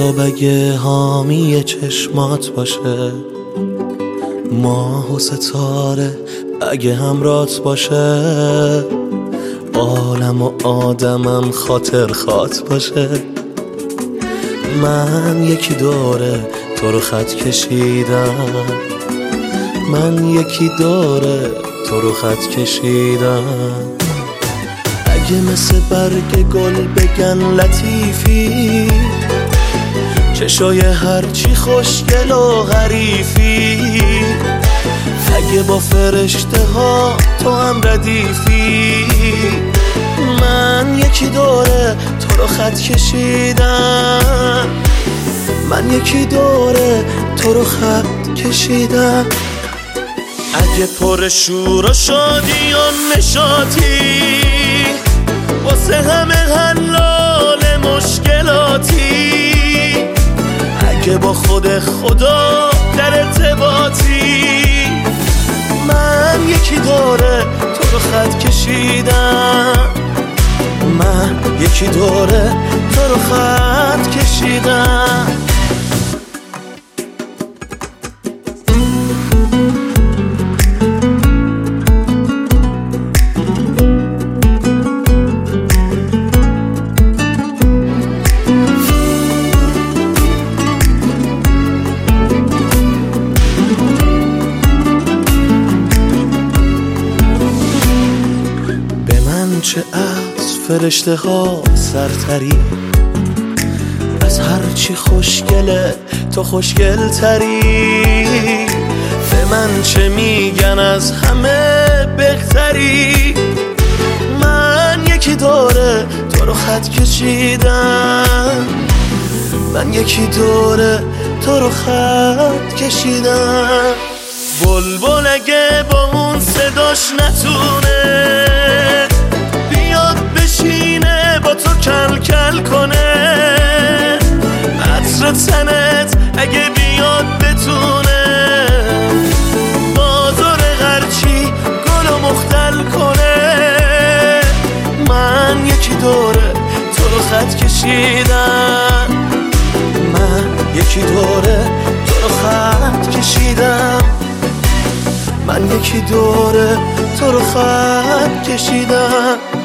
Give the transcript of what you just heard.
آفتاب اگه حامی چشمات باشه، ماه و ستاره اگه همرات باشه، عالم و آدمم خاطر خات باشه. من یکی دوره تو رو خط کشیدم، من یکی دوره تو رو خط کشیدم. اگه مثل برگ گل بگن لطیفی، چشای هرچی خوشگل و حریفی، اگه با فرشته ها تو هم ردیفی، من یکی دوره تو رو خط کشیدم، من یکی دوره تو رو خط کشیدم. اگه پر شور و شادی و نشاطی، واسه همه حلال مشکلاتی، اگه با خود خدا در ارتباطی، من یکی دوره تو رو خط کشیدم، من یکی دوره تو رو خط کشیدم. چه از فرشته ها سرتری، از هرچی خوشگله تو خوشگل تری، به من چه میگن از همه بهتری، من یکی دوره تو رو خط کشیدم، من یکی دوره تو رو خط کشیدم. بلبل اگه با اون صداش نتونه بشینه با تو کل کل کنه، عطر تنت اگه بیاد بتونه بازار هرچی گل و مختل کنه، من یکی دوره تو رو خط کشیدم، من یکی دوره تو رو خط کشیدم، من یکی دوره تو رو خط کشیدم.